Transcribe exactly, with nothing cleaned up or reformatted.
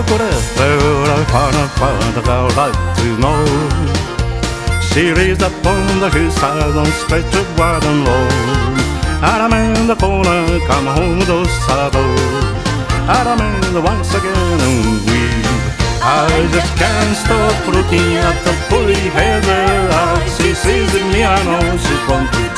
What is there I find, find that I'd like to know? She raised up on the hillside and stretched it wide and low. And I'm in the corner, come home with those saddles. And I'm in the once again and we I just can't stop looking at the pretty heather. She sees me, I know she's going to